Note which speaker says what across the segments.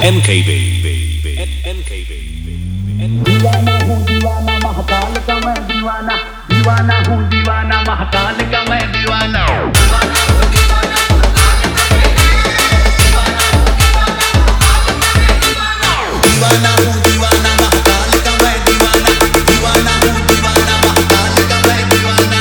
Speaker 1: MKB
Speaker 2: दीवाना हूँ दीवाना महाकाल का मैं दीवाना, दीवाना हूँ दीवाना महाकाल का मैं दीवाना, दीवाना हूँ दीवाना महाकाल का मैं दीवाना, दीवाना हूँ दीवाना महाकाल का मैं दीवाना।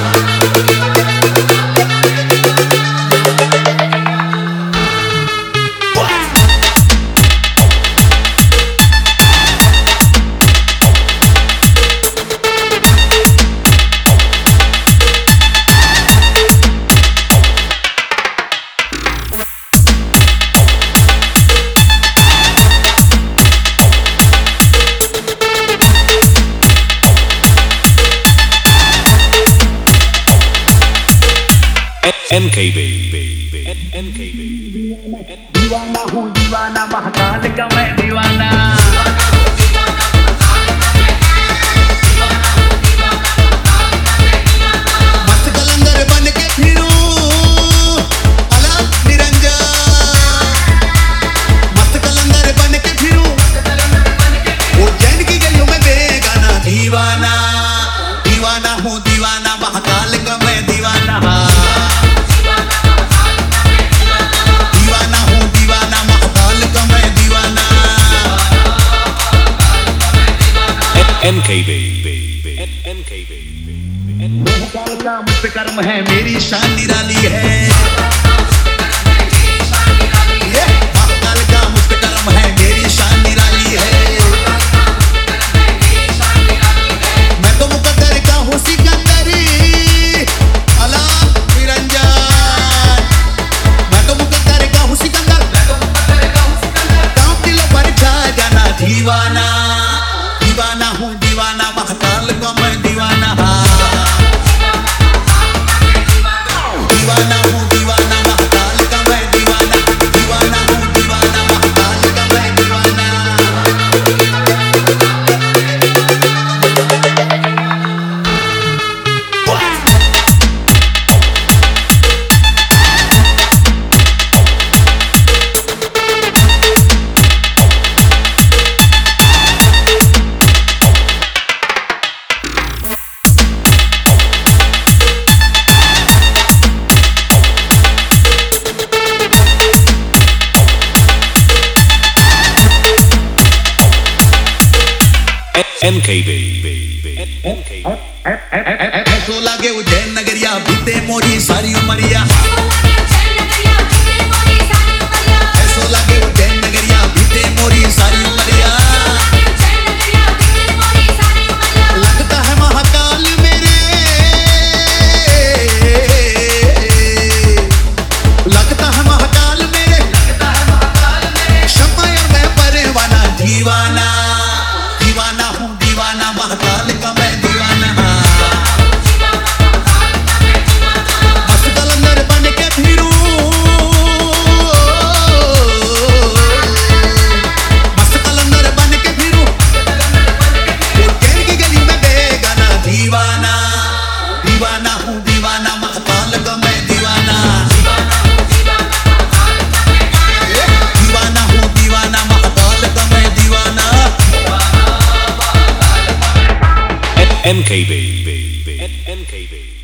Speaker 1: MKB
Speaker 2: दीवाना हूँ दीवाना महाकाल का मैं दीवाना, मस्त कलंदर बन के फिरूं अलग निरंजन, मस्त कलंदर बन के फिरूं वो जैन की गलियों में बेगाना, दीवाना दीवाना हूँ दीवाना महाकाल का मैं दीवाना,
Speaker 1: MKB
Speaker 2: महाकाल का मुझ पे कर्म है मेरी शान निराली है, महाकाल का मुझ पे कर्म है मेरी शान निराली है, मैं तो मुकद्दर का हूँ सिकंदरी अलग निरंजन, मैं तो मुकद्दर का हूँ सिकंदर, काम दिलों पर छा जाना, दीवाना दीवाना हूँ दीवाना महाकाल का मैं दीवाना, दीवाना हूँ दीवाना महाकाल का मैं दीवाना, दीवाना हूँ दीवाना महाकाल का मैं दीवाना।
Speaker 1: MKB
Speaker 2: ऐसो लागे उज्जैन नगरिया बीते मोरी सारी उमरिया, ऐसो लागे उज्जैन नगरिया बीते मोरी सारी उमरिया, लगता है महाकाल मेरे, लगता है महाकाल मेरे, शम्मा मैं परवाना, दीवाना दीवाना हूँ दीवाना महाकाल का मैं दीवाना, मस्त कलंदर बन के फिरूं मस्त कलंदर बन के फिरूं वो जैन की गली में बेगाना, दीवाना दीवाना हूँ दीवाना महाकाल का मैं दीवाना, दीवाना हूँ दीवाना महाकाल का मैं दीवाना।
Speaker 1: MKB